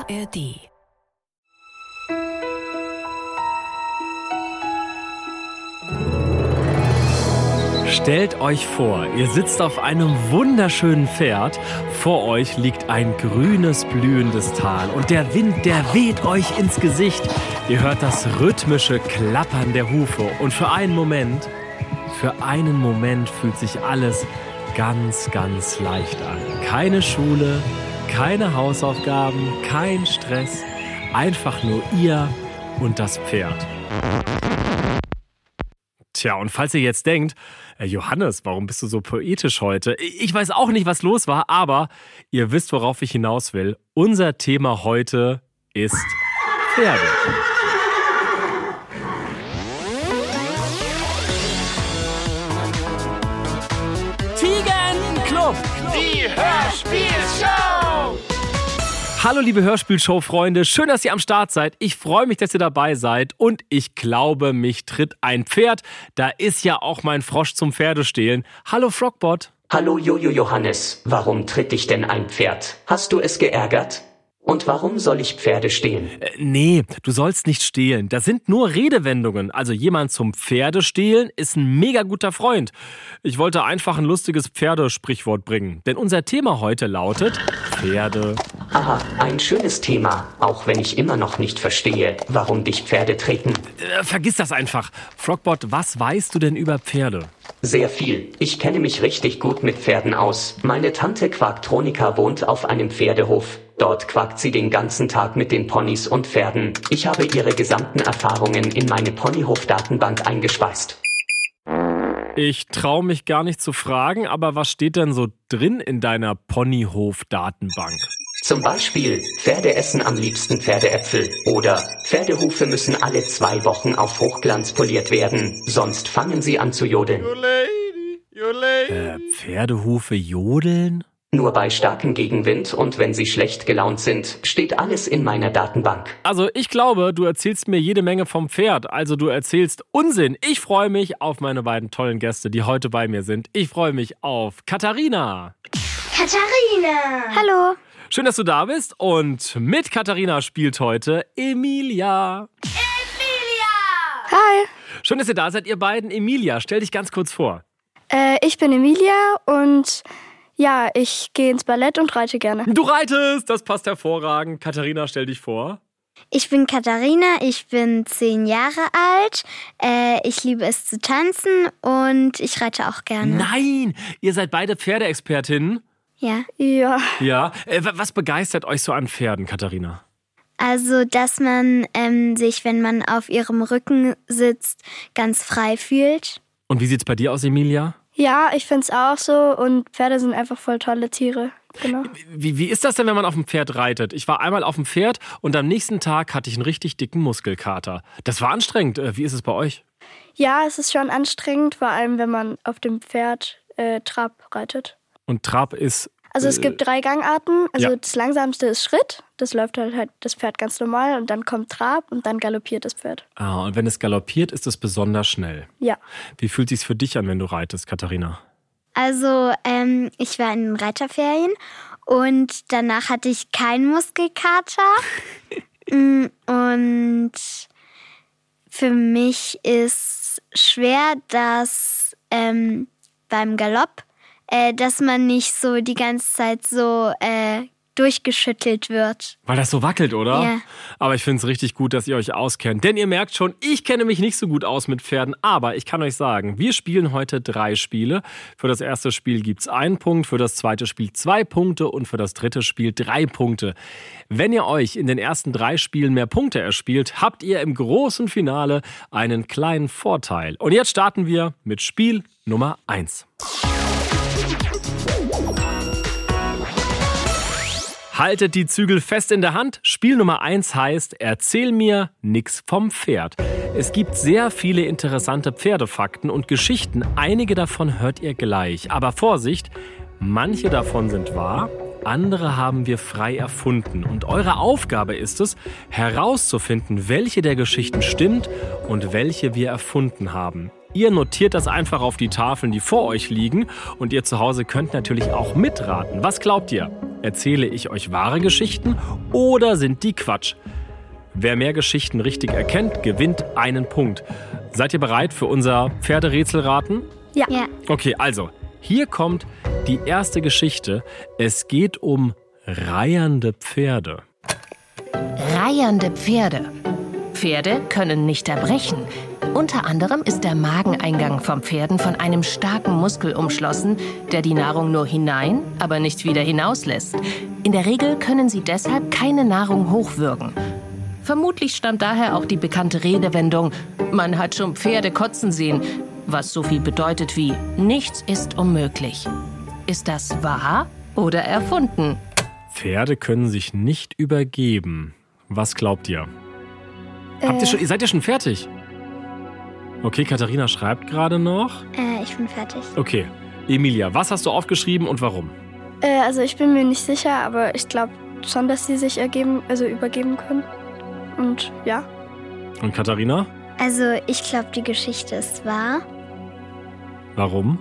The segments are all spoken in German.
ARD. Stellt euch vor, ihr sitzt auf einem wunderschönen Pferd. Vor euch liegt ein grünes, blühendes Tal. Und der Wind, der weht euch ins Gesicht. Ihr hört das rhythmische Klappern der Hufe. Und für einen Moment fühlt sich alles ganz, ganz leicht an. Keine Schule, keine Hausaufgaben, kein Stress. Einfach nur ihr und das Pferd. Tja, und falls ihr jetzt denkt, Johannes, warum bist du so poetisch heute? Ich weiß auch nicht, was los war, aber ihr wisst, worauf ich hinaus will. Unser Thema heute ist Pferde. Tigerenclub, die Hörspielshow! Hallo liebe Hörspielshow-Freunde, schön, dass ihr am Start seid. Ich freue mich, dass ihr dabei seid und ich glaube, mich tritt ein Pferd. Da ist ja auch mein Frosch zum Pferdestehlen. Hallo Frogbot. Hallo Jojo Johannes, warum tritt dich denn ein Pferd? Hast du es geärgert? Und warum soll ich Pferde stehlen? Nee, du sollst nicht stehlen. Das sind nur Redewendungen. Also jemand zum Pferdestehlen ist ein mega guter Freund. Ich wollte einfach ein lustiges Pferdesprichwort bringen. Denn unser Thema heute lautet Pferde. Aha, ein schönes Thema, auch wenn ich immer noch nicht verstehe, warum dich Pferde treten. Vergiss das einfach. Frogbot, was weißt du denn über Pferde? Sehr viel. Ich kenne mich richtig gut mit Pferden aus. Meine Tante Quaktronika wohnt auf einem Pferdehof. Dort quakt sie den ganzen Tag mit den Ponys und Pferden. Ich habe ihre gesamten Erfahrungen in meine Ponyhof-Datenbank eingespeist. Ich traue mich gar nicht zu fragen, aber was steht denn so drin in deiner Ponyhof-Datenbank? Zum Beispiel, Pferde essen am liebsten Pferdeäpfel. Oder Pferdehufe müssen alle 2 Wochen auf Hochglanz poliert werden, sonst fangen sie an zu jodeln. Pferdehufe jodeln? Nur bei starkem Gegenwind und wenn sie schlecht gelaunt sind, steht alles in meiner Datenbank. Also ich glaube, du erzählst mir jede Menge vom Pferd. Also du erzählst Unsinn. Ich freue mich auf meine beiden tollen Gäste, die heute bei mir sind. Ich freue mich auf Katharina. Katharina! Hallo! Schön, dass du da bist. Und mit Katharina spielt heute Emilia. Hi! Schön, dass ihr da seid, ihr beiden. Emilia, stell dich ganz kurz vor. Ich bin Emilia und ja, ich gehe ins Ballett und reite gerne. Du reitest, das passt hervorragend. Katharina, stell dich vor. Ich bin Katharina, ich bin 10 Jahre alt, ich liebe es zu tanzen und ich reite auch gerne. Nein, ihr seid beide Pferdeexpertinnen. Ja. Ja. Ja, was begeistert euch so an Pferden, Katharina? Also, dass man sich, wenn man auf ihrem Rücken sitzt, ganz frei fühlt. Und wie sieht's bei dir aus, Emilia? Ja, ich find's auch so und Pferde sind einfach voll tolle Tiere. Genau. Wie ist das denn, wenn man auf dem Pferd reitet? Ich war einmal auf dem Pferd und am nächsten Tag hatte ich einen richtig dicken Muskelkater. Das war anstrengend. Wie ist es bei euch? Ja, es ist schon anstrengend, vor allem wenn man auf dem Pferd Trab reitet. Und Trab ist... Also es gibt 3 Gangarten. Also ja. Das langsamste ist Schritt. Das läuft halt das Pferd ganz normal. Und dann kommt Trab und dann galoppiert das Pferd. Ah, und wenn es galoppiert, ist es besonders schnell. Ja. Wie fühlt es sich für dich an, wenn du reitest, Katharina? Also, ich war in den Reiterferien und danach hatte ich keinen Muskelkater. Und für mich ist schwer, dass beim Galopp, dass man nicht so die ganze Zeit so durchgeschüttelt wird. Weil das so wackelt, oder? Ja. Aber ich finde es richtig gut, dass ihr euch auskennt. Denn ihr merkt schon, ich kenne mich nicht so gut aus mit Pferden. Aber ich kann euch sagen, wir spielen heute 3 Spiele. Für das erste Spiel gibt es 1 Punkt, für das zweite Spiel 2 Punkte und für das dritte Spiel 3 Punkte. Wenn ihr euch in den ersten 3 Spielen mehr Punkte erspielt, habt ihr im großen Finale einen kleinen Vorteil. Und jetzt starten wir mit Spiel Nummer 1. Haltet die Zügel fest in der Hand. Spiel Nummer 1 heißt, erzähl mir nix vom Pferd. Es gibt sehr viele interessante Pferdefakten und Geschichten. Einige davon hört ihr gleich. Aber Vorsicht, manche davon sind wahr, andere haben wir frei erfunden. Und eure Aufgabe ist es, herauszufinden, welche der Geschichten stimmt und welche wir erfunden haben. Ihr notiert das einfach auf die Tafeln, die vor euch liegen. Und ihr zu Hause könnt natürlich auch mitraten. Was glaubt ihr? Erzähle ich euch wahre Geschichten oder sind die Quatsch? Wer mehr Geschichten richtig erkennt, gewinnt einen Punkt. Seid ihr bereit für unser Pferderätselraten? Ja. Okay, also, hier kommt die erste Geschichte. Es geht um reihernde Pferde. Reihernde Pferde. Pferde können nicht erbrechen. Unter anderem ist der Mageneingang von Pferden von einem starken Muskel umschlossen, der die Nahrung nur hinein, aber nicht wieder hinauslässt. In der Regel können sie deshalb keine Nahrung hochwürgen. Vermutlich stammt daher auch die bekannte Redewendung, man hat schon Pferde kotzen sehen, was so viel bedeutet wie, nichts ist unmöglich. Ist das wahr oder erfunden? Pferde können sich nicht übergeben. Was glaubt ihr? Seid ihr schon fertig? Okay, Katharina schreibt gerade noch. Ich bin fertig. Okay, Emilia, was hast du aufgeschrieben und warum? Also ich bin mir nicht sicher, aber ich glaube schon, dass sie sich übergeben können. Und ja. Und Katharina? Also ich glaube, die Geschichte ist wahr. Warum?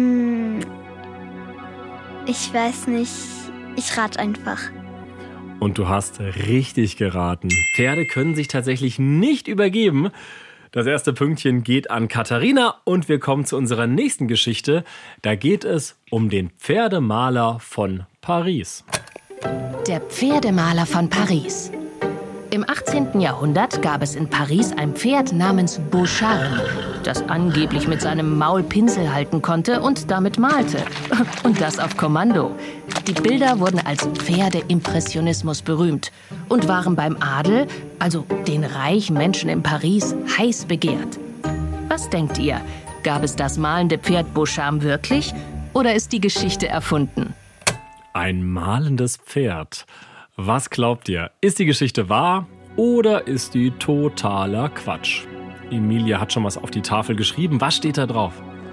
Ich weiß nicht. Ich rate einfach. Und du hast richtig geraten. Pferde können sich tatsächlich nicht übergeben. Das erste Pünktchen geht an Katharina und wir kommen zu unserer nächsten Geschichte. Da geht es um den Pferdemaler von Paris. Der Pferdemaler von Paris. Im 18. Jahrhundert gab es in Paris ein Pferd namens Beauchamp, das angeblich mit seinem Maul Pinsel halten konnte und damit malte. Und das auf Kommando. Die Bilder wurden als Pferdeimpressionismus berühmt und waren beim Adel, also den reichen Menschen in Paris, heiß begehrt. Was denkt ihr? Gab es das malende Pferd Beauchamp wirklich oder ist die Geschichte erfunden? Ein malendes Pferd. Was glaubt ihr? Ist die Geschichte wahr oder ist die totaler Quatsch? Emilia hat schon was auf die Tafel geschrieben. Was steht da drauf?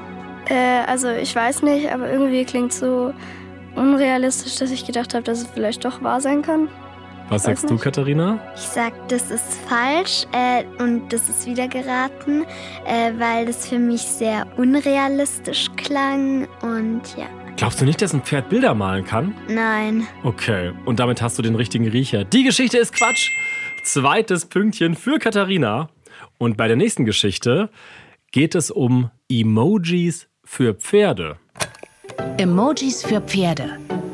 Also ich weiß nicht, aber irgendwie klingt so unrealistisch, dass ich gedacht habe, dass es vielleicht doch wahr sein kann. Was sagst du, Katharina? Ich sag, das ist falsch und das ist wieder geraten, weil das für mich sehr unrealistisch klang und ja. Glaubst du nicht, dass ein Pferd Bilder malen kann? Nein. Okay, und damit hast du den richtigen Riecher. Die Geschichte ist Quatsch. Zweites Pünktchen für Katharina. Und bei der nächsten Geschichte geht es um Emojis für Pferde. Emojis für Pferde.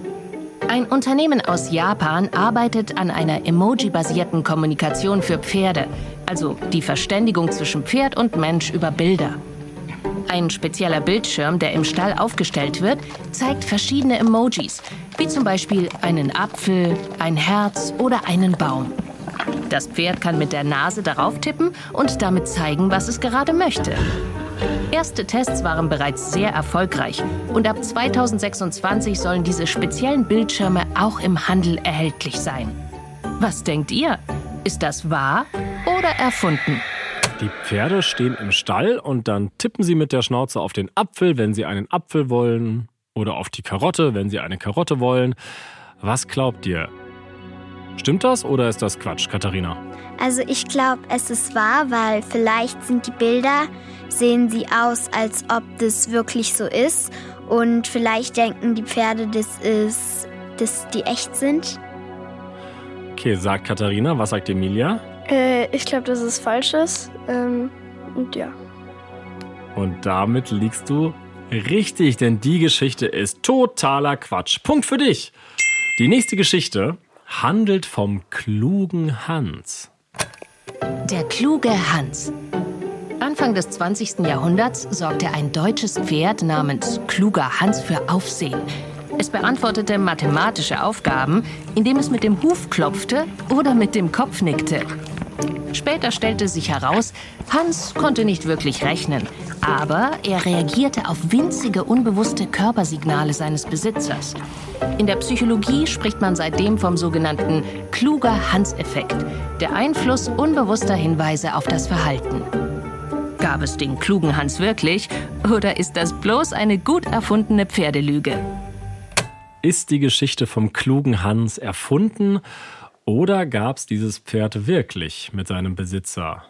Ein Unternehmen aus Japan arbeitet an einer Emoji-basierten Kommunikation für Pferde, also die Verständigung zwischen Pferd und Mensch über Bilder. Ein spezieller Bildschirm, der im Stall aufgestellt wird, zeigt verschiedene Emojis, wie zum Beispiel einen Apfel, ein Herz oder einen Baum. Das Pferd kann mit der Nase darauf tippen und damit zeigen, was es gerade möchte. Erste Tests waren bereits sehr erfolgreich und ab 2026 sollen diese speziellen Bildschirme auch im Handel erhältlich sein. Was denkt ihr? Ist das wahr oder erfunden? Die Pferde stehen im Stall und dann tippen sie mit der Schnauze auf den Apfel, wenn sie einen Apfel wollen, oder auf die Karotte, wenn sie eine Karotte wollen. Was glaubt ihr? Stimmt das oder ist das Quatsch, Katharina? Also ich glaube, es ist wahr, weil vielleicht sind die Bilder, sehen sie aus, als ob das wirklich so ist. Und vielleicht denken die Pferde, dass die echt sind. Okay, sagt Katharina. Was sagt Emilia? Ich glaube, dass es falsch ist. Und ja. Und damit liegst du richtig, denn die Geschichte ist totaler Quatsch. Punkt für dich. Die nächste Geschichte handelt vom klugen Hans. Der kluge Hans. Anfang des 20. Jahrhunderts sorgte ein deutsches Pferd namens Kluger Hans für Aufsehen. Es beantwortete mathematische Aufgaben, indem es mit dem Huf klopfte oder mit dem Kopf nickte. Später stellte sich heraus, Hans konnte nicht wirklich rechnen, aber er reagierte auf winzige, unbewusste Körpersignale seines Besitzers. In der Psychologie spricht man seitdem vom sogenannten Kluger-Hans-Effekt, der Einfluss unbewusster Hinweise auf das Verhalten. Gab es den klugen Hans wirklich oder ist das bloß eine gut erfundene Pferdelüge? Ist die Geschichte vom klugen Hans erfunden oder gab es dieses Pferd wirklich mit seinem Besitzer?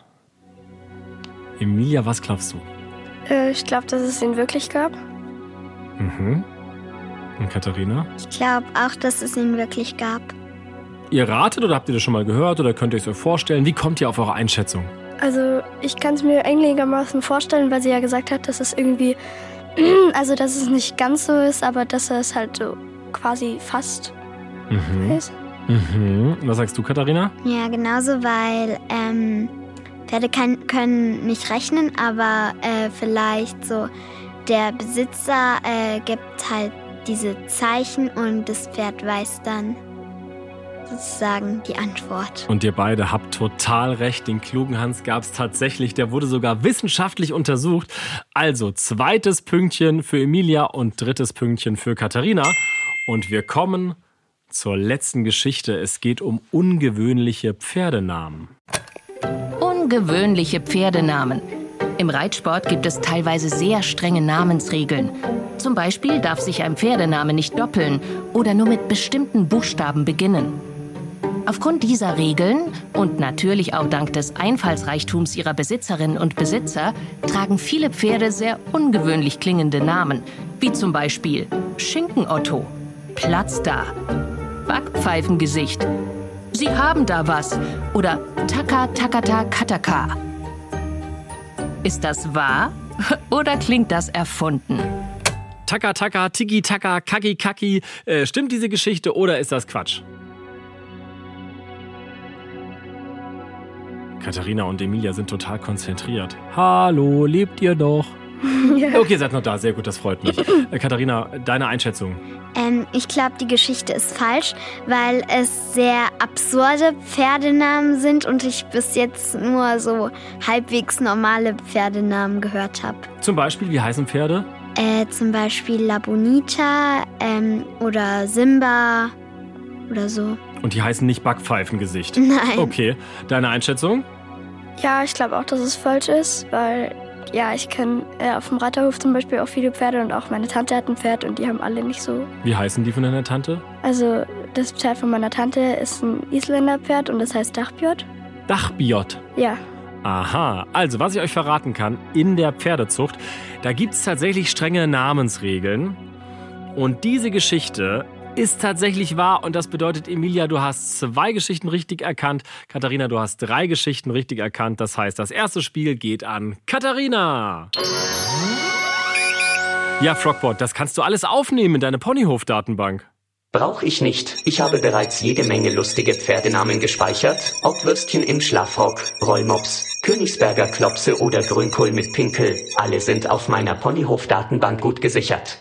Emilia, was glaubst du? Ich glaube, dass es ihn wirklich gab. Mhm. Und Katharina? Ich glaube auch, dass es ihn wirklich gab. Ihr ratet oder habt ihr das schon mal gehört oder könnt ihr es euch vorstellen? Wie kommt ihr auf eure Einschätzung? Also ich kann es mir einigermaßen vorstellen, weil sie ja gesagt hat, dass es irgendwie, also dass es nicht ganz so ist, aber dass es halt so quasi fast ist. Was sagst du, Katharina? Ja, genauso, weil Pferde können nicht rechnen, aber vielleicht so der Besitzer gibt halt diese Zeichen und das Pferd weiß dann sozusagen die Antwort. Und ihr beide habt total recht. Den klugen Hans gab es tatsächlich. Der wurde sogar wissenschaftlich untersucht. Also 2. Pünktchen für Emilia und 3. Pünktchen für Katharina. Und wir kommen zur letzten Geschichte. Es geht um ungewöhnliche Pferdenamen. Ungewöhnliche Pferdenamen. Im Reitsport gibt es teilweise sehr strenge Namensregeln. Zum Beispiel darf sich ein Pferdename nicht doppeln oder nur mit bestimmten Buchstaben beginnen. Aufgrund dieser Regeln und natürlich auch dank des Einfallsreichtums ihrer Besitzerinnen und Besitzer tragen viele Pferde sehr ungewöhnlich klingende Namen, wie zum Beispiel Schinken-Otto, Platz da, Backpfeifengesicht, Sie haben da was oder Taka Takata Kataka. Ist das wahr oder klingt das erfunden? Taka Taka, Tiki Taka, Kaki Kaki. Stimmt diese Geschichte oder ist das Quatsch? Katharina und Emilia sind total konzentriert. Hallo, lebt ihr doch? Ja. Okay, seid noch da. Sehr gut, das freut mich. Katharina, deine Einschätzung? Ich glaube, die Geschichte ist falsch, weil es sehr absurde Pferdenamen sind und ich bis jetzt nur so halbwegs normale Pferdenamen gehört habe. Zum Beispiel, wie heißen Pferde? Zum Beispiel La Bonita oder Simba oder so. Und die heißen nicht Backpfeifengesicht? Nein. Okay, deine Einschätzung? Ja, ich glaube auch, dass es falsch ist, weil ja, ich kenne auf dem Reiterhof zum Beispiel auch viele Pferde und auch meine Tante hat ein Pferd und die haben alle nicht so. Wie heißen die von deiner Tante? Also das Pferd von meiner Tante ist ein Isländerpferd und das heißt Dachbjörn. Dachbjörn. Ja. Aha, also was ich euch verraten kann, in der Pferdezucht, da gibt es tatsächlich strenge Namensregeln. Und diese Geschichte ist tatsächlich wahr und das bedeutet, Emilia, du hast 2 Geschichten richtig erkannt. Katharina, du hast 3 Geschichten richtig erkannt. Das heißt, das erste Spiel geht an Katharina. Ja, Frogbot, das kannst du alles aufnehmen in deine Ponyhof-Datenbank. Brauche ich nicht. Ich habe bereits jede Menge lustige Pferdenamen gespeichert. Ob Würstchen im Schlafrock, Rollmops, Königsberger Klopse oder Grünkohl mit Pinkel. Alle sind auf meiner Ponyhof-Datenbank gut gesichert.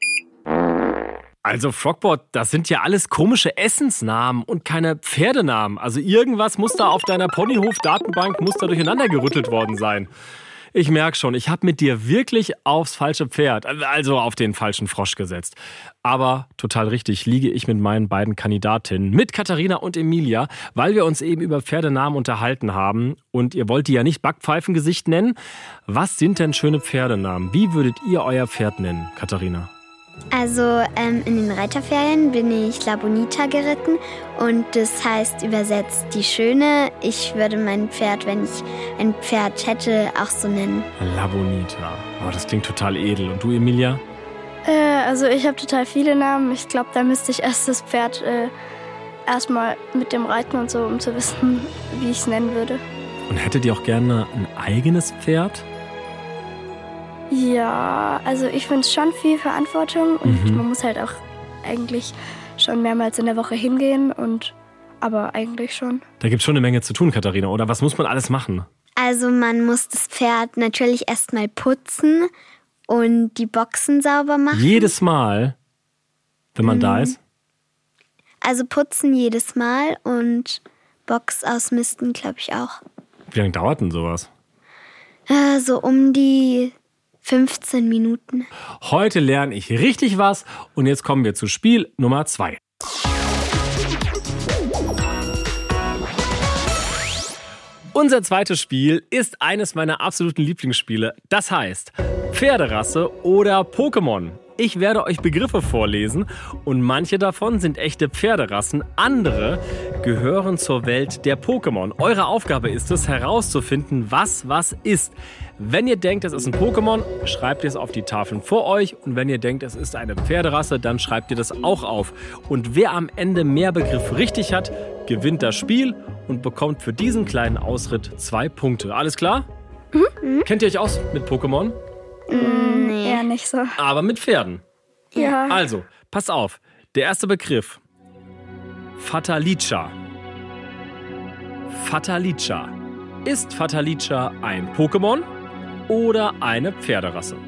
Also Frogbot, das sind ja alles komische Essensnamen und keine Pferdenamen. Also irgendwas muss da auf deiner Ponyhof-Datenbank durcheinander gerüttelt worden sein. Ich merke schon, ich habe mit dir wirklich aufs falsche Pferd, also auf den falschen Frosch gesetzt. Aber total richtig liege ich mit meinen beiden Kandidatinnen, mit Katharina und Emilia, weil wir uns eben über Pferdenamen unterhalten haben. Und ihr wollt die ja nicht Backpfeifengesicht nennen. Was sind denn schöne Pferdenamen? Wie würdet ihr euer Pferd nennen, Katharina? Also in den Reiterferien bin ich La Bonita geritten und das heißt übersetzt die Schöne. Ich würde mein Pferd, wenn ich ein Pferd hätte, auch so nennen. La Bonita. Oh, das klingt total edel. Und du, Emilia? Also ich habe total viele Namen. Ich glaube, da müsste ich erst das Pferd erstmal mit dem Reiten und so, um zu wissen, wie ich es nennen würde. Und hättet ihr auch gerne ein eigenes Pferd? Ja, also ich finde es schon viel Verantwortung und man muss halt auch eigentlich schon mehrmals in der Woche hingehen aber eigentlich schon. Da gibt es schon eine Menge zu tun, Katharina, oder? Was muss man alles machen? Also man muss das Pferd natürlich erstmal putzen und die Boxen sauber machen. Jedes Mal, wenn man da ist? Also putzen jedes Mal und Box ausmisten, glaube ich auch. Wie lange dauert denn sowas? So um die 15 Minuten. Heute lerne ich richtig was und jetzt kommen wir zu Spiel Nummer 2. Unser zweites Spiel ist eines meiner absoluten Lieblingsspiele. Das heißt Pferderasse oder Pokémon. Ich werde euch Begriffe vorlesen und manche davon sind echte Pferderassen, andere gehören zur Welt der Pokémon. Eure Aufgabe ist es, herauszufinden, was ist. Wenn ihr denkt, es ist ein Pokémon, schreibt ihr es auf die Tafeln vor euch. Und wenn ihr denkt, es ist eine Pferderasse, dann schreibt ihr das auch auf. Und wer am Ende mehr Begriffe richtig hat, gewinnt das Spiel und bekommt für diesen kleinen Ausritt 2 Punkte. Alles klar? Mhm. Kennt ihr euch aus mit Pokémon? Nee. Eher nicht so. Aber mit Pferden. Ja. Also, passt auf. Der erste Begriff. Fatalica. Fatalica. Ist Fatalica ein Pokémon oder eine Pferderasse?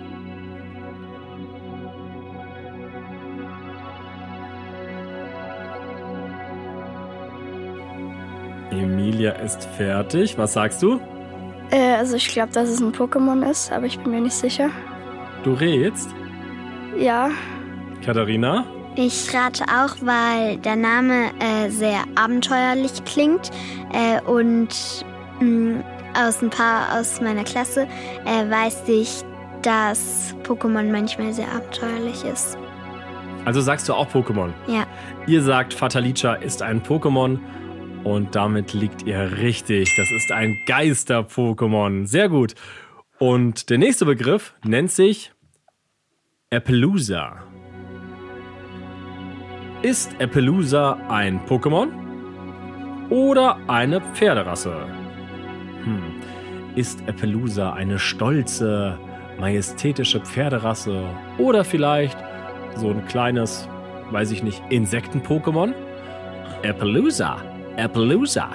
Emilia ist fertig. Was sagst du? Also ich glaube, dass es ein Pokémon ist, aber ich bin mir nicht sicher. Du rätst? Ja. Ja. Katharina? Ich rate auch, weil der Name sehr abenteuerlich klingt und aus ein paar aus meiner Klasse weiß ich, dass Pokémon manchmal sehr abenteuerlich ist. Also sagst du auch Pokémon? Ja. Ihr sagt, Fatalica ist ein Pokémon und damit liegt ihr richtig. Das ist ein Geister-Pokémon. Sehr gut. Und der nächste Begriff nennt sich Appaloosa. Ist Appaloosa ein Pokémon oder eine Pferderasse? Ist Appaloosa eine stolze, majestätische Pferderasse oder vielleicht so ein kleines, weiß ich nicht, Insekten-Pokémon? Appaloosa. Appaloosa.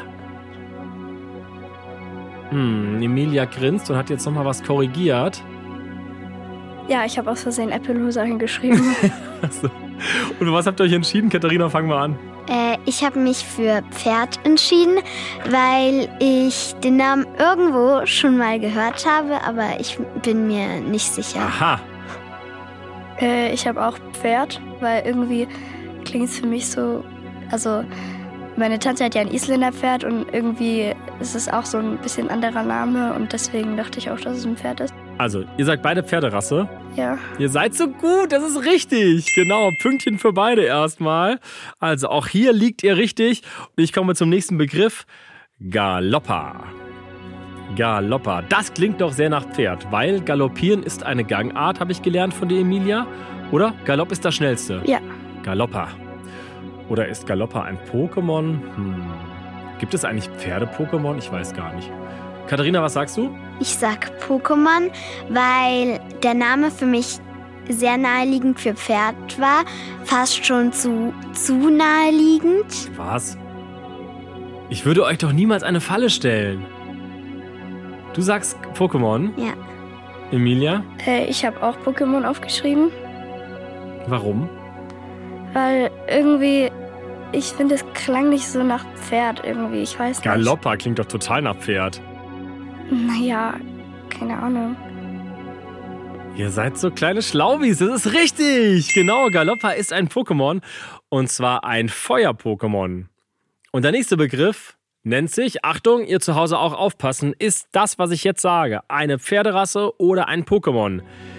Emilia grinst und hat jetzt nochmal was korrigiert. Ja, ich habe aus Versehen Appaloosa hingeschrieben. Achso. Und was habt ihr euch entschieden? Katharina, fang mal an. Ich habe mich für Pferd entschieden, weil ich den Namen irgendwo schon mal gehört habe, aber ich bin mir nicht sicher. Aha. Ich habe auch Pferd, weil irgendwie klingt es für mich so, also meine Tante hat ja ein Isländerpferd und irgendwie ist es auch so ein bisschen anderer Name und deswegen dachte ich auch, dass es ein Pferd ist. Also, ihr sagt beide Pferderasse. Ja. Ihr seid so gut, das ist richtig. Genau, Pünktchen für beide erstmal. Also, auch hier liegt ihr richtig. Und ich komme zum nächsten Begriff. Galoppa. Galoppa. Das klingt doch sehr nach Pferd, weil Galoppieren ist eine Gangart, habe ich gelernt von dir, Emilia. Oder? Galopp ist das Schnellste. Ja. Galoppa. Oder ist Galoppa ein Pokémon? Gibt es eigentlich Pferde-Pokémon? Ich weiß gar nicht. Katharina, was sagst du? Ich sag Pokémon, weil der Name für mich sehr naheliegend für Pferd war. Fast schon zu naheliegend. Was? Ich würde euch doch niemals eine Falle stellen. Du sagst Pokémon? Ja. Emilia? Ich habe auch Pokémon aufgeschrieben, Warum? weil irgendwie, ich finde, es klang nicht so nach Pferd irgendwie, ich weiß nicht. Galoppa klingt doch total nach Pferd. Naja, keine Ahnung. Ihr seid so kleine Schlaubis, das ist richtig. Genau, Galoppa ist ein Pokémon und zwar ein Feuer-Pokémon. Und der nächste Begriff nennt sich, Achtung, ihr zu Hause auch aufpassen, ist das, was ich jetzt sage, eine Pferderasse oder ein Pokémon?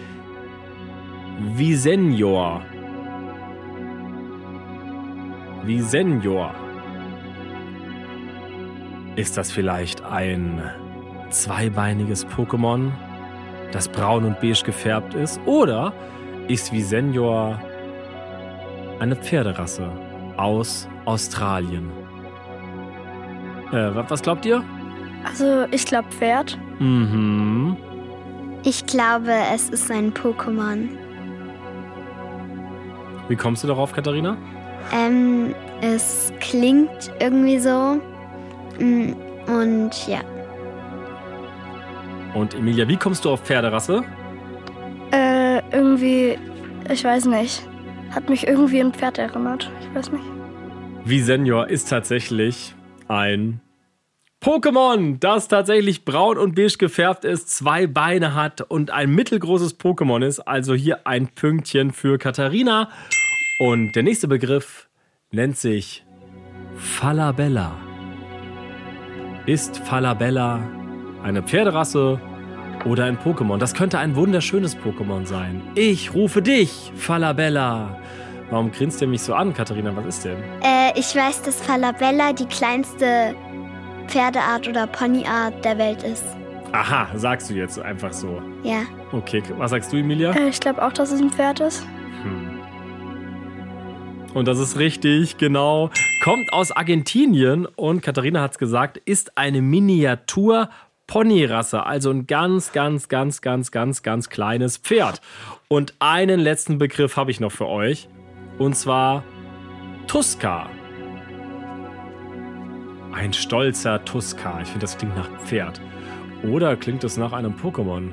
Visenior. Visenior. Ist das vielleicht ein zweibeiniges Pokémon, das braun und beige gefärbt ist? Oder ist Visenior eine Pferderasse aus Australien? Was glaubt ihr? Also, ich glaube Pferd. Mhm. Ich glaube, es ist ein Pokémon. Wie kommst du darauf, Katharina? Es klingt irgendwie so. Und ja. Und Emilia, wie kommst du auf Pferderasse? Irgendwie, ich weiß nicht. Hat mich irgendwie an ein Pferd erinnert. Ich weiß nicht. Visenior ist tatsächlich ein Pokémon, das tatsächlich braun und beige gefärbt ist, 2 Beine hat und ein mittelgroßes Pokémon ist. Also hier ein Pünktchen für Katharina. Und der nächste Begriff nennt sich Falabella. Ist Falabella eine Pferderasse Oder ein Pokémon. Das könnte ein wunderschönes Pokémon sein. Ich rufe dich, Falabella. Warum grinst ihr mich so an, Katharina? Was ist denn? Ich weiß, dass Falabella die kleinste Pferdeart oder Ponyart der Welt ist. Aha, sagst du jetzt einfach so. Ja. Okay, was sagst du, Emilia? Ich glaube auch, dass es ein Pferd ist. Und das ist richtig, genau. Kommt aus Argentinien und Katharina hat es gesagt, ist eine Miniatur-Ponyrasse. Also ein ganz kleines Pferd. Und einen letzten Begriff habe ich noch für euch. Und zwar Tuska. Ein stolzer Tuska. Ich finde, das klingt nach Pferd. Oder klingt es nach einem Pokémon?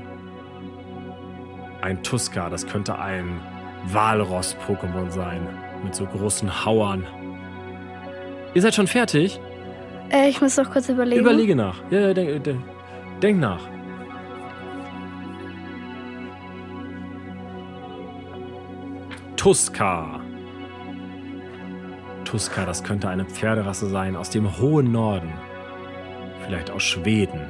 Ein Tuska, das könnte ein Walross-Pokémon sein. Mit so großen Hauern. Ihr seid schon fertig? Ich muss noch kurz überlegen. Überlege nach. Ja, denk nach. Tuska. Tuska, das könnte eine Pferderasse sein aus dem hohen Norden. Vielleicht aus Schweden.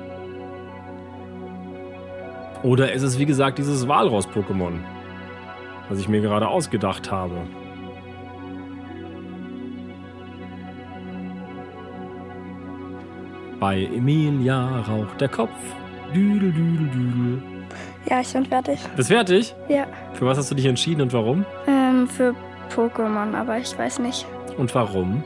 Oder ist es, wie gesagt, dieses Walross-Pokémon, was ich mir gerade ausgedacht habe? Bei Emilia raucht der Kopf. Düdel, düdel, düdel. Ja, ich bin fertig. Bist fertig? Ja. Für was hast du dich entschieden und warum? Für Pokémon, aber ich weiß nicht. Und warum?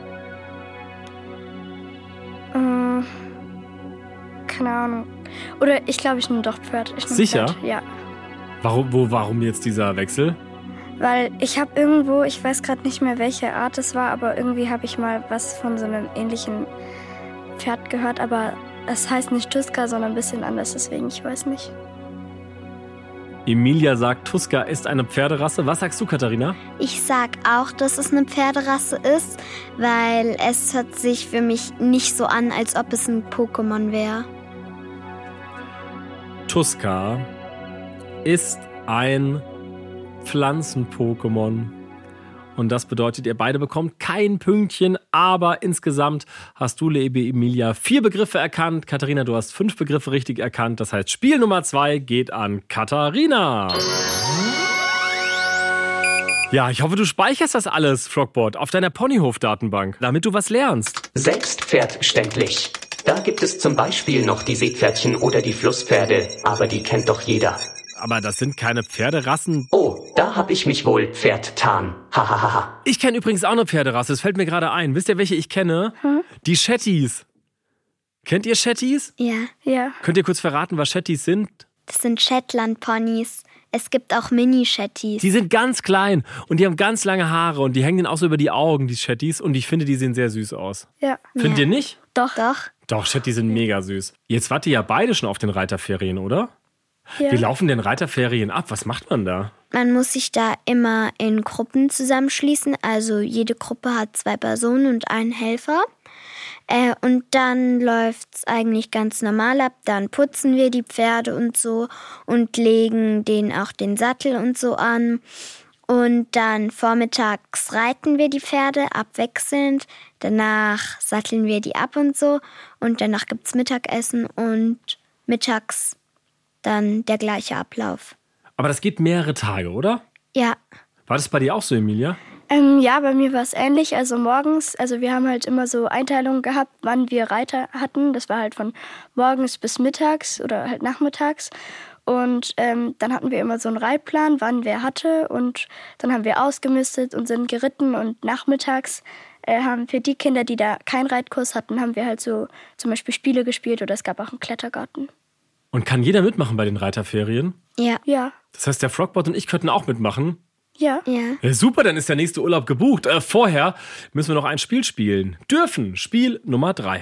Keine Ahnung. Oder ich glaube, ich nehme doch Pferd. Sicher? Pferd. Ja. Warum jetzt dieser Wechsel? Weil ich habe irgendwo, ich weiß gerade nicht mehr, welche Art es war, aber irgendwie habe ich mal was von so einem ähnlichen Pferd gehört, aber es heißt nicht Tuska, sondern ein bisschen anders, deswegen ich weiß nicht. Emilia sagt, Tuska ist eine Pferderasse. Was sagst du, Katharina? Ich sag auch, dass es eine Pferderasse ist, weil es hört sich für mich nicht so an, als ob es ein Pokémon wäre. Tuska ist ein Pflanzen-Pokémon. Und das bedeutet, ihr beide bekommt kein Pünktchen, aber insgesamt hast du, liebe Emilia, 4 Begriffe erkannt. Katharina, du hast 5 Begriffe richtig erkannt. Das heißt, Spiel Nummer 2 geht an Katharina. Ja, ich hoffe, du speicherst das alles, Frogbot, auf deiner Ponyhof-Datenbank, damit du was lernst. Selbstverständlich. Da gibt es zum Beispiel noch die Seepferdchen oder die Flusspferde, aber die kennt doch jeder. Aber das sind keine Pferderassen. Oh, da hab ich mich wohl vertan. Hahaha. Ich kenne übrigens auch eine Pferderasse, das fällt mir gerade ein. Wisst ihr, welche ich kenne? Die Shetties. Kennt ihr Shetties? Ja. Ja. Könnt ihr kurz verraten, was Shetties sind? Das sind Shetland-Ponys. Es gibt auch Mini-Shetties. Die sind ganz klein und die haben ganz lange Haare und die hängen dann auch so über die Augen, die Shetties. Und ich finde, die sehen sehr süß aus. Ja. Findet ihr nicht? Doch. Doch, Shetties sind mega süß. Jetzt wart ihr ja beide schon auf den Reiterferien, oder? Ja. Wie laufen denn Reiterferien ab? Was macht man da? Man muss sich da immer in Gruppen zusammenschließen. Also jede Gruppe hat 2 Personen und einen Helfer. Und dann läuft's eigentlich ganz normal ab. Dann putzen wir die Pferde und so und legen denen auch den Sattel und so an. Und dann vormittags reiten wir die Pferde abwechselnd. Danach satteln wir die ab und so. Und danach gibt's Mittagessen und mittags dann der gleiche Ablauf. Aber das geht mehrere Tage, oder? Ja. War das bei dir auch so, Emilia? Ja, bei mir war es ähnlich. Also morgens, wir haben halt immer so Einteilungen gehabt, wann wir Reiter hatten. Das war halt von morgens bis mittags oder halt nachmittags. Und dann hatten wir immer so einen Reitplan, wann wer hatte. Und dann haben wir ausgemistet und sind geritten. Und nachmittags haben für die Kinder, die da keinen Reitkurs hatten, haben wir halt so zum Beispiel Spiele gespielt oder es gab auch einen Klettergarten. Und kann jeder mitmachen bei den Reiterferien? Ja. Ja. Das heißt, der Frogbot und ich könnten auch mitmachen? Ja. Ja, super, dann ist der nächste Urlaub gebucht. Vorher müssen wir noch ein Spiel spielen. Dürfen. Spiel Nummer 3.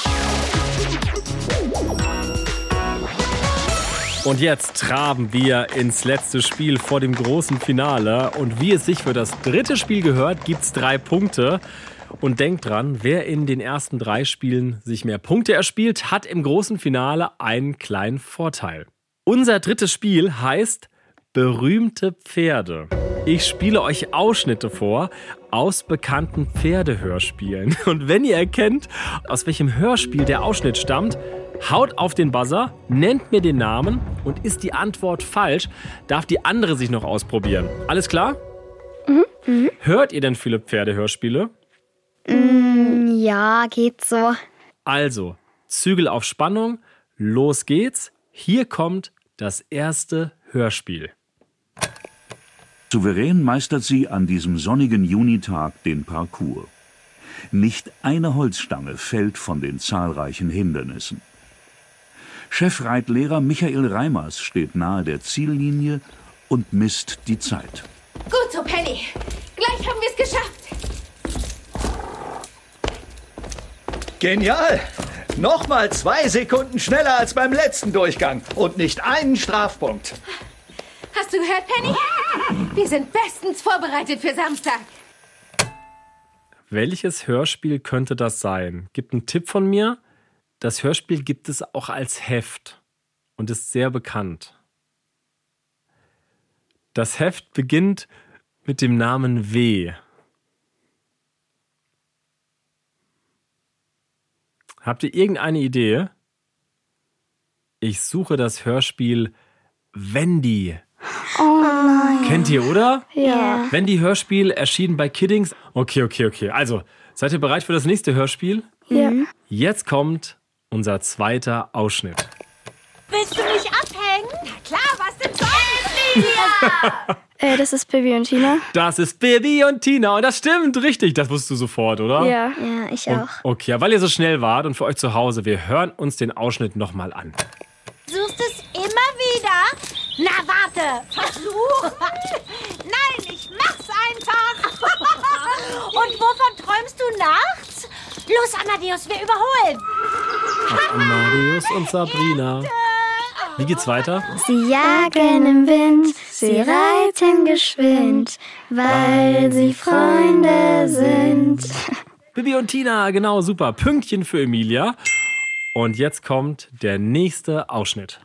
Und jetzt traben wir ins letzte Spiel vor dem großen Finale. Und wie es sich für das 3. Spiel gehört, gibt es 3 Punkte. Und denkt dran, wer in den ersten 3 Spielen sich mehr Punkte erspielt, hat im großen Finale einen kleinen Vorteil. Unser 3. Spiel heißt Berühmte Pferde. Ich spiele euch Ausschnitte vor aus bekannten Pferdehörspielen. Und wenn ihr erkennt, aus welchem Hörspiel der Ausschnitt stammt, haut auf den Buzzer, nennt mir den Namen und ist die Antwort falsch, darf die andere sich noch ausprobieren. Alles klar? Mhm. Hört ihr denn viele Pferdehörspiele? Ja, geht so. Also, Zügel auf Spannung, los geht's. Hier kommt das erste Hörspiel. Souverän meistert sie an diesem sonnigen Junitag den Parcours. Nicht eine Holzstange fällt von den zahlreichen Hindernissen. Chefreitlehrer Michael Reimers steht nahe der Ziellinie und misst die Zeit. Gut so, Penny. Gleich haben wir es geschafft. Genial! Nochmal 2 Sekunden schneller als beim letzten Durchgang und nicht einen Strafpunkt. Hast du gehört, Penny? Wir sind bestens vorbereitet für Samstag. Welches Hörspiel könnte das sein? Gibt einen Tipp von mir. Das Hörspiel gibt es auch als Heft und ist sehr bekannt. Das Heft beginnt mit dem Namen W. Habt ihr irgendeine Idee? Ich suche das Hörspiel Wendy. Oh nein. Kennt ihr, oder? Ja. Wendy Hörspiel erschienen bei Kiddings. Okay. Also, seid ihr bereit für das nächste Hörspiel? Ja. Jetzt kommt unser zweiter Ausschnitt. Willst du mich abhängen? Na klar, was denn sonst? Das ist Bibi und Tina. Das ist Bibi und Tina. Und das stimmt, richtig. Das wusstest du sofort, oder? Ja. Ja, ich auch. Okay, weil ihr so schnell wart und für euch zu Hause, wir hören uns den Ausschnitt nochmal an. Suchst es immer wieder? Na, warte. Versuch. Nein, ich mach's einfach. Und wovon träumst du nachts? Los, Amadeus, wir überholen. Ach, Amadeus und Sabrina. Wie geht's weiter? Sie jagen im Wind, sie reiten geschwind, weil sie Freunde sind. Bibi und Tina, genau, super. Pünktchen für Emilia. Und jetzt kommt der nächste Ausschnitt.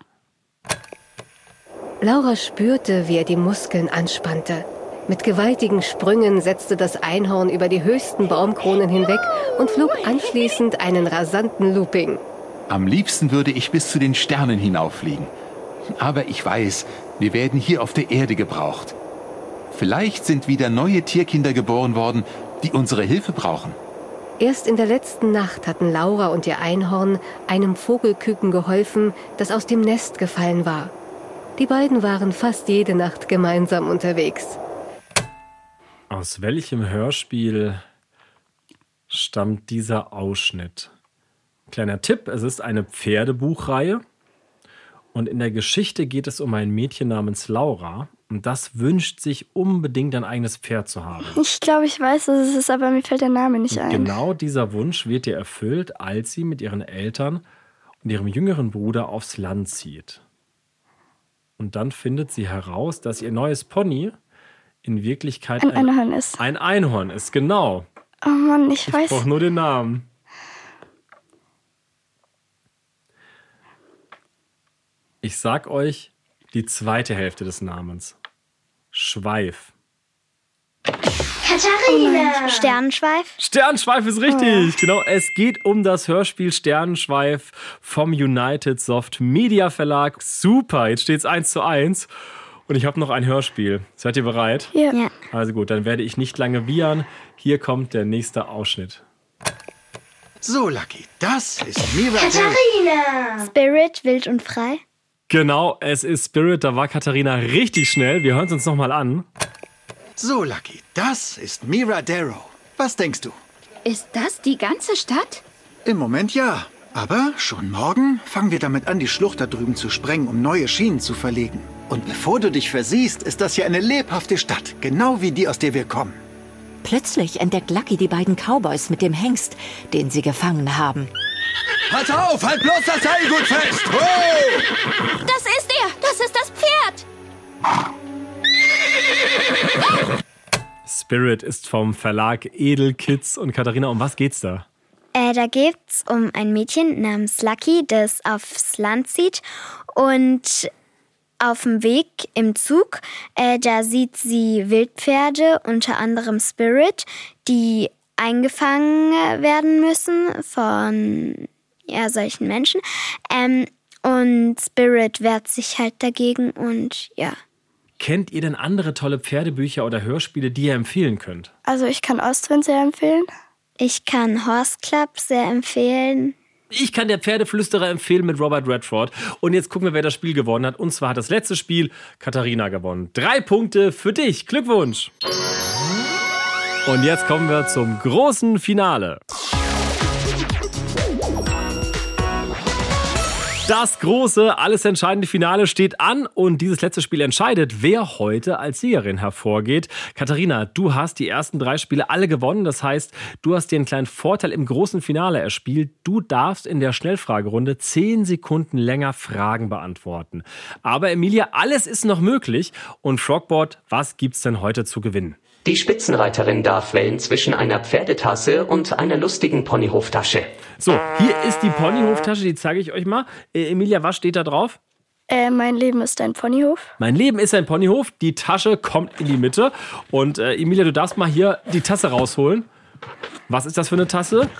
Laura spürte, wie er die Muskeln anspannte. Mit gewaltigen Sprüngen setzte das Einhorn über die höchsten Baumkronen hinweg und flog anschließend einen rasanten Looping. Am liebsten würde ich bis zu den Sternen hinauffliegen. Aber ich weiß, wir werden hier auf der Erde gebraucht. Vielleicht sind wieder neue Tierkinder geboren worden, die unsere Hilfe brauchen. Erst in der letzten Nacht hatten Laura und ihr Einhorn einem Vogelküken geholfen, das aus dem Nest gefallen war. Die beiden waren fast jede Nacht gemeinsam unterwegs. Aus welchem Hörspiel stammt dieser Ausschnitt? Kleiner Tipp, es ist eine Pferdebuchreihe und in der Geschichte geht es um ein Mädchen namens Laura und das wünscht sich unbedingt ein eigenes Pferd zu haben. Ich glaube, ich weiß, was es ist, aber mir fällt der Name nicht ein. Genau dieser Wunsch wird ihr erfüllt, als sie mit ihren Eltern und ihrem jüngeren Bruder aufs Land zieht. Und dann findet sie heraus, dass ihr neues Pony in Wirklichkeit ein Einhorn ist. Ein Einhorn ist, genau. Oh Mann, ich weiß. Ich brauche nur den Namen. Ich sag euch die zweite Hälfte des Namens. Schweif. Katharina! Sternenschweif? Sternenschweif ist richtig. Genau, es geht um das Hörspiel Sternenschweif vom United Soft Media Verlag. Super, jetzt steht es 1:1. Und ich habe noch ein Hörspiel. Seid ihr bereit? Ja. Also gut, dann werde ich nicht lange wiehern. Hier kommt der nächste Ausschnitt. So, Lucky, das ist Mira. Katharina! Spirit, wild und frei? Genau, es ist Spirit. Da war Katharina richtig schnell. Wir hören es uns nochmal an. So, Lucky, das ist Mira Darrow. Was denkst du? Ist das die ganze Stadt? Im Moment ja. Aber schon morgen fangen wir damit an, die Schlucht da drüben zu sprengen, um neue Schienen zu verlegen. Und bevor du dich versiehst, ist das hier eine lebhafte Stadt. Genau wie die, aus der wir kommen. Plötzlich entdeckt Lucky die beiden Cowboys mit dem Hengst, den sie gefangen haben. Pass auf, halt bloß das Seil gut fest! Oh! Das ist er! Das ist das Pferd! Spirit ist vom Verlag Edelkids. Und Katharina, um was geht's da? Da geht's um ein Mädchen namens Lucky, das aufs Land zieht. Und auf dem Weg im Zug, da sieht sie Wildpferde, unter anderem Spirit, die eingefangen werden müssen von solchen Menschen. Und Spirit wehrt sich halt dagegen und ja. Kennt ihr denn andere tolle Pferdebücher oder Hörspiele, die ihr empfehlen könnt? Also ich kann Ostwind sehr empfehlen. Ich kann Horse Club sehr empfehlen. Ich kann der Pferdeflüsterer empfehlen mit Robert Redford. Und jetzt gucken wir, wer das Spiel gewonnen hat. Und zwar hat das letzte Spiel Katharina gewonnen. 3 Punkte für dich. Glückwunsch. Und jetzt kommen wir zum großen Finale. Das große, alles entscheidende Finale steht an und dieses letzte Spiel entscheidet, wer heute als Siegerin hervorgeht. Katharina, du hast die ersten 3 Spiele alle gewonnen. Das heißt, du hast dir einen kleinen Vorteil im großen Finale erspielt. Du darfst in der Schnellfragerunde 10 Sekunden länger Fragen beantworten. Aber Emilia, alles ist noch möglich. Und Frogboard, was gibt's denn heute zu gewinnen? Die Spitzenreiterin darf wählen zwischen einer Pferdetasse und einer lustigen Ponyhoftasche. So, hier ist die Ponyhoftasche, die zeige ich euch mal. Emilia, was steht da drauf? Mein Leben ist ein Ponyhof. Mein Leben ist ein Ponyhof. Die Tasche kommt in die Mitte. Und Emilia, du darfst mal hier die Tasse rausholen. Was ist das für eine Tasse?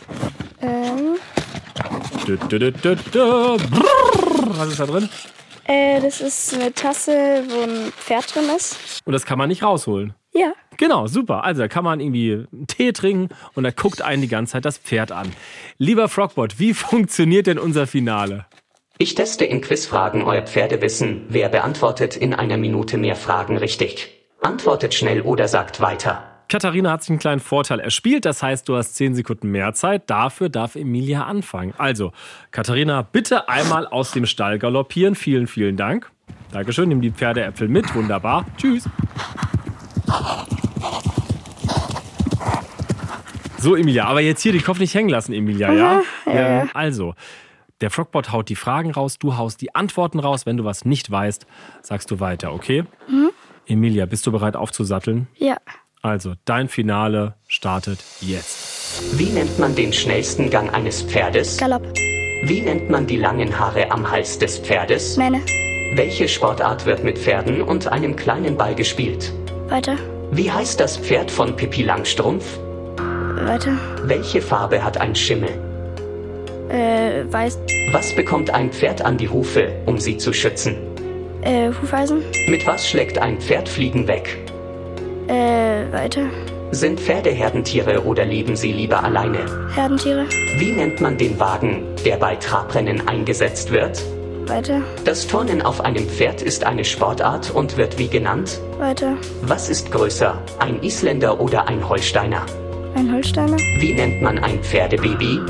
Was ist da drin? Das ist eine Tasse, wo ein Pferd drin ist. Und das kann man nicht rausholen? Ja. Genau, super. Also da kann man irgendwie einen Tee trinken und da guckt einen die ganze Zeit das Pferd an. Lieber Frogboard, wie funktioniert denn unser Finale? Ich teste in Quizfragen euer Pferdewissen. Wer beantwortet in einer Minute mehr Fragen richtig? Antwortet schnell oder sagt weiter. Katharina hat sich einen kleinen Vorteil erspielt. Das heißt, du hast 10 Sekunden mehr Zeit. Dafür darf Emilia anfangen. Also, Katharina, bitte einmal aus dem Stall galoppieren. Vielen, vielen Dank. Dankeschön, nimm die Pferdeäpfel mit. Wunderbar. Tschüss. So, Emilia, aber jetzt hier den Kopf nicht hängen lassen, Emilia, ja? Ja. Also, der Frogboard haut die Fragen raus, du haust die Antworten raus. Wenn du was nicht weißt, sagst du weiter, okay? Mhm. Emilia, bist du bereit aufzusatteln? Ja. Also, dein Finale startet jetzt. Wie nennt man den schnellsten Gang eines Pferdes? Galopp. Wie nennt man die langen Haare am Hals des Pferdes? Mähne. Welche Sportart wird mit Pferden und einem kleinen Ball gespielt? Weiter. Wie heißt das Pferd von Pippi Langstrumpf? Weiter. Welche Farbe hat ein Schimmel? Weiß. Was bekommt ein Pferd an die Hufe, um sie zu schützen? Hufeisen. Mit was schlägt ein Pferd Fliegen weg? Weiter. Sind Pferde Herdentiere oder leben sie lieber alleine? Herdentiere. Wie nennt man den Wagen, der bei Trabrennen eingesetzt wird? Weiter. Das Turnen auf einem Pferd ist eine Sportart und wird wie genannt? Weiter. Was ist größer, ein Isländer oder ein Holsteiner? Ein Holsteiner. Wie nennt man ein Pferdebaby?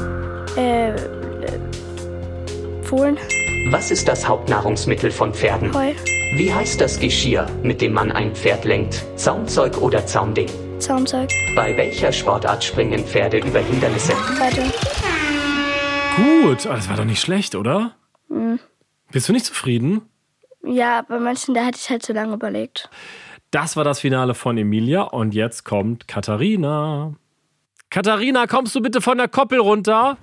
Fohlen. Was ist das Hauptnahrungsmittel von Pferden? Heu. Wie heißt das Geschirr, mit dem man ein Pferd lenkt? Zaumzeug oder Zaumding? Zaumzeug. Bei welcher Sportart springen Pferde über Hindernisse? Weiter. Gut, das war doch nicht schlecht, oder? Mhm. Bist du nicht zufrieden? Ja, bei manchen, da hatte ich halt zu lange überlegt. Das war das Finale von Emilia und jetzt kommt Katharina. Katharina, kommst du bitte von der Koppel runter?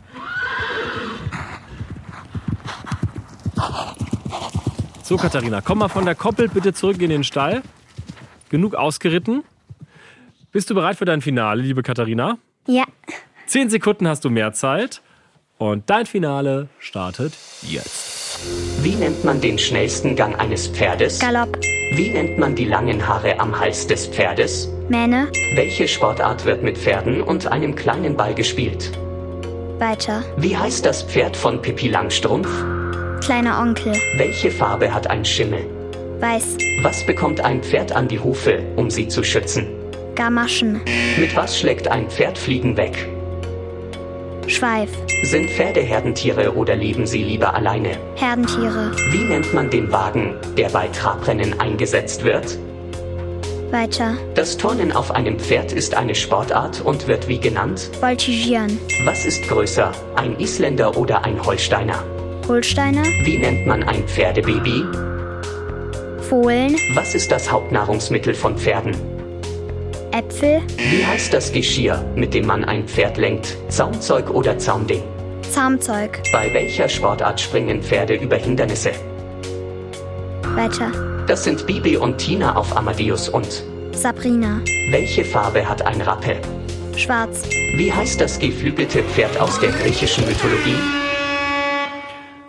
So, Katharina, komm mal von der Koppel bitte zurück in den Stall. Genug ausgeritten. Bist du bereit für dein Finale, liebe Katharina? Ja. 10 Sekunden hast du mehr Zeit. Und dein Finale startet jetzt. Wie nennt man den schnellsten Gang eines Pferdes? Galopp. Wie nennt man die langen Haare am Hals des Pferdes? Mähne. Welche Sportart wird mit Pferden und einem kleinen Ball gespielt? Weiter. Wie heißt das Pferd von Pippi Langstrumpf? Kleiner Onkel. Welche Farbe hat ein Schimmel? Weiß. Was bekommt ein Pferd an die Hufe, um sie zu schützen? Gamaschen. Mit was schlägt ein Pferd Fliegen weg? Schweif. Sind Pferde Herdentiere oder leben sie lieber alleine? Herdentiere. Wie nennt man den Wagen, der bei Trabrennen eingesetzt wird? Weiter. Das Turnen auf einem Pferd ist eine Sportart und wird wie genannt? Voltigieren. Was ist größer, ein Isländer oder ein Holsteiner? Holsteiner. Wie nennt man ein Pferdebaby? Fohlen. Was ist das Hauptnahrungsmittel von Pferden? Äpfel. Wie heißt das Geschirr, mit dem man ein Pferd lenkt? Zaumzeug oder Zaumding? Zaumzeug. Bei welcher Sportart springen Pferde über Hindernisse? Weiter. Das sind Bibi und Tina auf Amadeus und Sabrina. Welche Farbe hat ein Rappe? Schwarz. Wie heißt das geflügelte Pferd aus der griechischen Mythologie?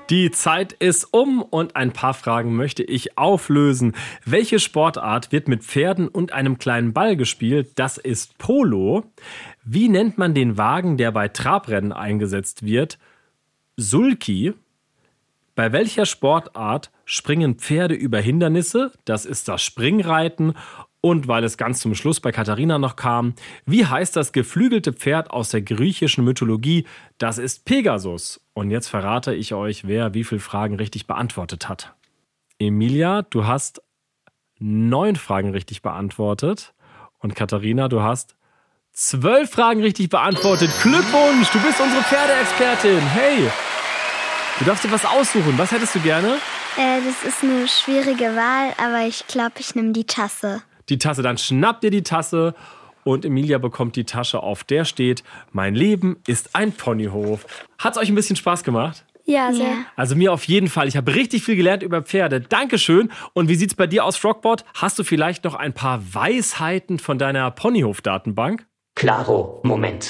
Die Zeit ist um und ein paar Fragen möchte ich auflösen. Welche Sportart wird mit Pferden und einem kleinen Ball gespielt? Das ist Polo. Wie nennt man den Wagen, der bei Trabrennen eingesetzt wird? Sulky. Bei welcher Sportart springen Pferde über Hindernisse? Das ist das Springreiten. Und weil es ganz zum Schluss bei Katharina noch kam, wie heißt das geflügelte Pferd aus der griechischen Mythologie? Das ist Pegasus. Und jetzt verrate ich euch, wer wie viele Fragen richtig beantwortet hat. Emilia, du hast 9 Fragen richtig beantwortet. Und Katharina, du hast 12 Fragen richtig beantwortet. Glückwunsch, du bist unsere Pferdeexpertin. Hey, du darfst dir was aussuchen. Was hättest du gerne? Das ist eine schwierige Wahl, aber ich glaube, ich nehme die Tasse. Die Tasse, dann schnappt ihr die Tasse und Emilia bekommt die Tasche, auf der steht: Mein Leben ist ein Ponyhof. Hat's euch ein bisschen Spaß gemacht? Ja, sehr. Also mir auf jeden Fall. Ich habe richtig viel gelernt über Pferde. Dankeschön. Und wie sieht's bei dir aus, Rockbot? Hast du vielleicht noch ein paar Weisheiten von deiner Ponyhof-Datenbank? Klaro, Moment.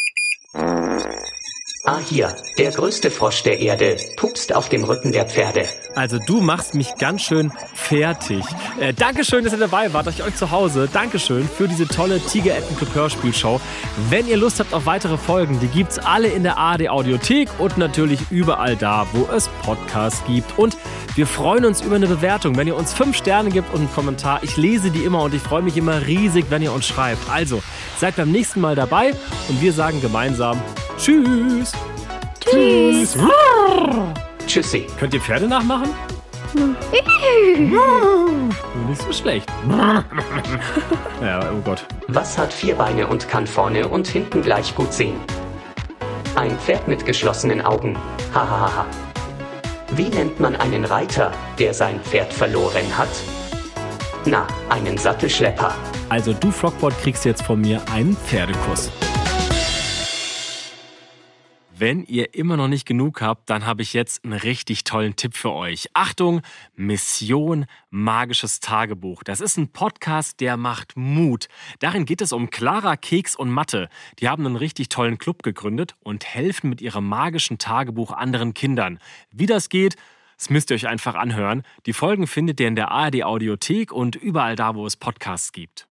Ah, hier, der größte Frosch der Erde pupst auf dem Rücken der Pferde. Also du machst mich ganz schön fertig. Dankeschön, dass ihr dabei wart, euch zu Hause. Dankeschön für diese tolle Tigeretten-Club-Hörspielshow. Wenn ihr Lust habt auf weitere Folgen, die gibt's alle in der ARD-Audiothek und natürlich überall da, wo es Podcasts gibt. Und wir freuen uns über eine Bewertung, wenn ihr uns 5 Sterne gibt und einen Kommentar. Ich lese die immer und ich freue mich immer riesig, wenn ihr uns schreibt. Also, seid beim nächsten Mal dabei und wir sagen gemeinsam Tschüss. Tschüss. Tschüssi. Könnt ihr Pferde nachmachen? Nicht so schlecht. Ja, oh Gott. Was hat 4 Beine und kann vorne und hinten gleich gut sehen? Ein Pferd mit geschlossenen Augen. Hahaha. Wie nennt man einen Reiter, der sein Pferd verloren hat? Na, einen Sattelschlepper. Also du, Flockbot, kriegst jetzt von mir einen Pferdekuss. Wenn ihr immer noch nicht genug habt, dann habe ich jetzt einen richtig tollen Tipp für euch. Achtung, Mission Magisches Tagebuch. Das ist ein Podcast, der macht Mut. Darin geht es um Clara, Keks und Mathe. Die haben einen richtig tollen Club gegründet und helfen mit ihrem magischen Tagebuch anderen Kindern. Wie das geht, das müsst ihr euch einfach anhören. Die Folgen findet ihr in der ARD-Audiothek und überall da, wo es Podcasts gibt.